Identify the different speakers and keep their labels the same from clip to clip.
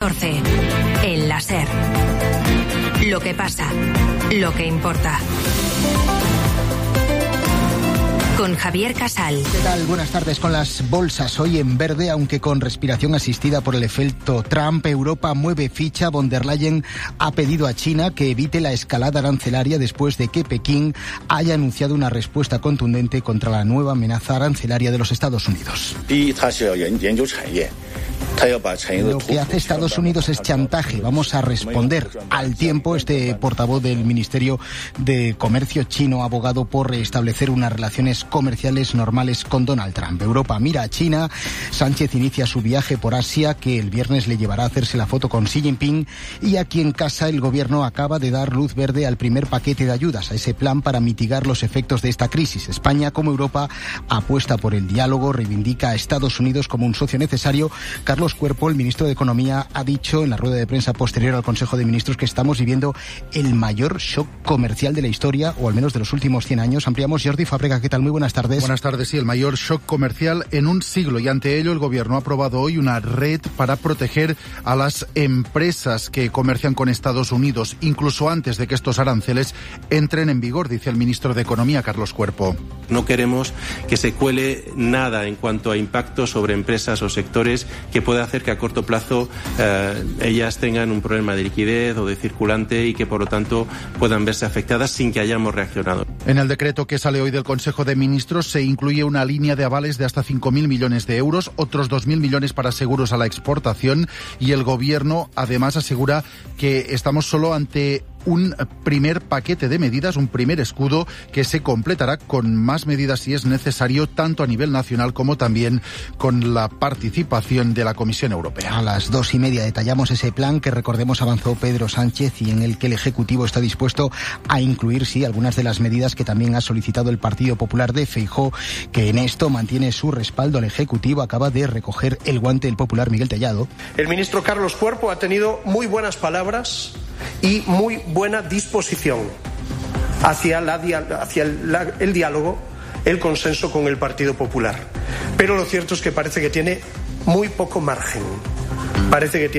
Speaker 1: 14. El la SER. Lo que pasa, lo que importa. Con Javier Casal.
Speaker 2: ¿Qué tal? Buenas tardes. Con las bolsas hoy en verde, aunque con respiración asistida por el efecto Trump. Europa mueve ficha. Von der Leyen ha pedido a China que evite la escalada arancelaria después de que Pekín haya anunciado una respuesta contundente contra la nueva amenaza arancelaria de los Estados Unidos. Lo que hace Estados Unidos es chantaje. Vamos a responder al tiempo. Este portavoz del Ministerio de Comercio chino ha abogado por restablecer unas relaciones comerciales normales con Donald Trump. Europa mira a China. Sánchez inicia su viaje por Asia, que el viernes le llevará a hacerse la foto con Xi Jinping. Y aquí en casa el gobierno acaba de dar luz verde al primer paquete de ayudas, a ese plan para mitigar los efectos de esta crisis. España, como Europa, apuesta por el diálogo, reivindica a Estados Unidos como un socio necesario. Carlos Cuerpo, el ministro de Economía, ha dicho en la rueda de prensa posterior al Consejo de Ministros que estamos viviendo el mayor shock comercial de la historia, o al menos de los últimos 100 años. Ampliamos. Jordi Fábrega, ¿qué tal? Muy buenas tardes.
Speaker 3: Buenas tardes, sí, el mayor shock comercial en un siglo, y ante ello el Gobierno ha aprobado hoy una red para proteger a las empresas que comercian con Estados Unidos, incluso antes de que estos aranceles entren en vigor, dice el ministro de Economía, Carlos Cuerpo.
Speaker 4: No queremos que se cuele nada en cuanto a impacto sobre empresas o sectores que pueda hacer que a corto plazo ellas tengan un problema de liquidez o de circulante y que por lo tanto puedan verse afectadas sin que hayamos reaccionado.
Speaker 3: En el decreto que sale hoy del Consejo de Ministros se incluye una línea de avales de hasta 5.000 millones de euros, otros 2.000 millones para seguros a la exportación, y el Gobierno además asegura que estamos solo ante un primer paquete de medidas, un primer escudo que se completará con más medidas si es necesario, tanto a nivel nacional como también con la participación de la Comisión Europea.
Speaker 2: A las 2:30 detallamos ese plan que, recordemos, avanzó Pedro Sánchez y en el que el Ejecutivo está dispuesto a incluir, sí, algunas de las medidas que también ha solicitado el Partido Popular de Feijóo, que en esto mantiene su respaldo al Ejecutivo. Acaba de recoger el guante del popular Miguel Tellado.
Speaker 5: El ministro Carlos Cuerpo ha tenido muy buenas palabras y muy buena disposición hacia el diálogo, el consenso con el Partido Popular. Pero lo cierto es que parece que tiene muy poco margen. Parece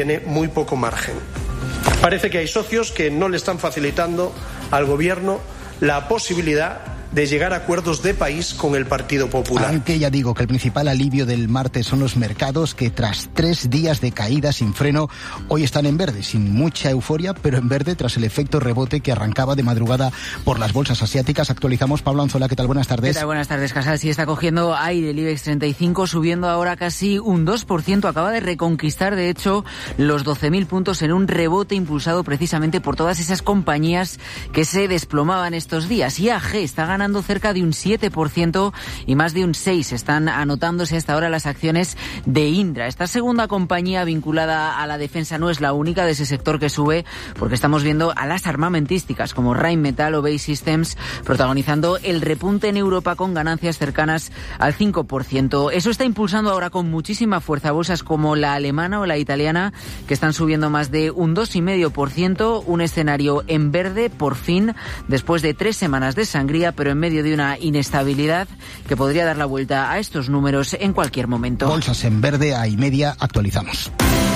Speaker 5: que hay socios que no le están facilitando al Gobierno la posibilidad de llegar a acuerdos de país con el Partido Popular.
Speaker 2: Aunque ya digo que el principal alivio del martes son los mercados, que tras 3 días de caída sin freno, hoy están en verde, sin mucha euforia, pero en verde tras el efecto rebote que arrancaba de madrugada por las bolsas asiáticas. Actualizamos. Pablo Anzola, ¿qué tal? Buenas tardes.
Speaker 6: ¿Qué tal? Buenas tardes, Casal. Sí, está cogiendo aire el IBEX 35, subiendo ahora casi un 2%. Acaba de reconquistar, de hecho, los 12.000 puntos en un rebote impulsado precisamente por todas esas compañías que se desplomaban estos días. IAG está ganando cerca de un 7% y más de un 6% están anotándose hasta ahora las acciones de Indra. Esta segunda compañía vinculada a la defensa no es la única de ese sector que sube, porque estamos viendo a las armamentísticas como Rheinmetall o BAE Systems protagonizando el repunte en Europa con ganancias cercanas al 5%. Eso está impulsando ahora con muchísima fuerza bolsas como la alemana o la italiana, que están subiendo más de un 2,5%, un escenario en verde por fin después de 3 semanas de sangría, pero en medio de una inestabilidad que podría dar la vuelta a estos números en cualquier momento.
Speaker 2: Bolsas en verde, a y media, actualizamos.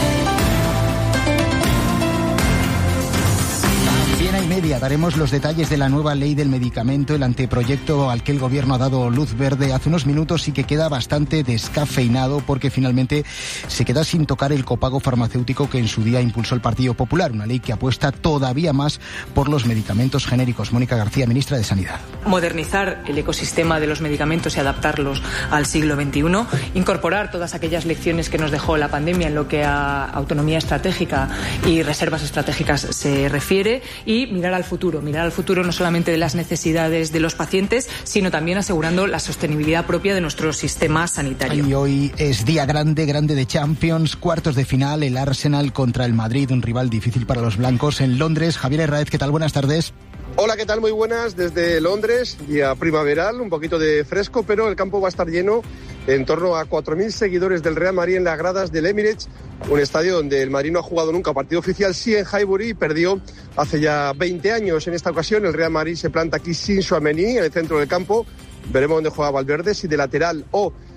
Speaker 2: Media. Daremos los detalles de la nueva ley del medicamento, el anteproyecto al que el Gobierno ha dado luz verde hace unos minutos y que queda bastante descafeinado porque finalmente se queda sin tocar el copago farmacéutico que en su día impulsó el Partido Popular, una ley que apuesta todavía más por los medicamentos genéricos. Mónica García, ministra de Sanidad.
Speaker 7: Modernizar el ecosistema de los medicamentos y adaptarlos al siglo XXI, incorporar todas aquellas lecciones que nos dejó la pandemia en lo que a autonomía estratégica y reservas estratégicas se refiere, y mirar al futuro no solamente de las necesidades de los pacientes, sino también asegurando la sostenibilidad propia de nuestro sistema sanitario.
Speaker 2: Y hoy es día grande de Champions, cuartos de final, el Arsenal contra el Madrid, un rival difícil para los blancos en Londres. Javier Herráez, ¿qué tal? Buenas tardes.
Speaker 8: Hola, ¿qué tal? Muy buenas desde Londres, día primaveral, un poquito de fresco, pero el campo va a estar lleno, en torno a 4.000 seguidores del Real Madrid en las gradas del Emirates, un estadio donde el Madrid no ha jugado nunca partido oficial, sí en Highbury, perdió hace ya 20 años. En esta ocasión el Real Madrid se planta aquí sin Tchouaméni en el centro del campo, veremos dónde juega Valverde, si de lateral o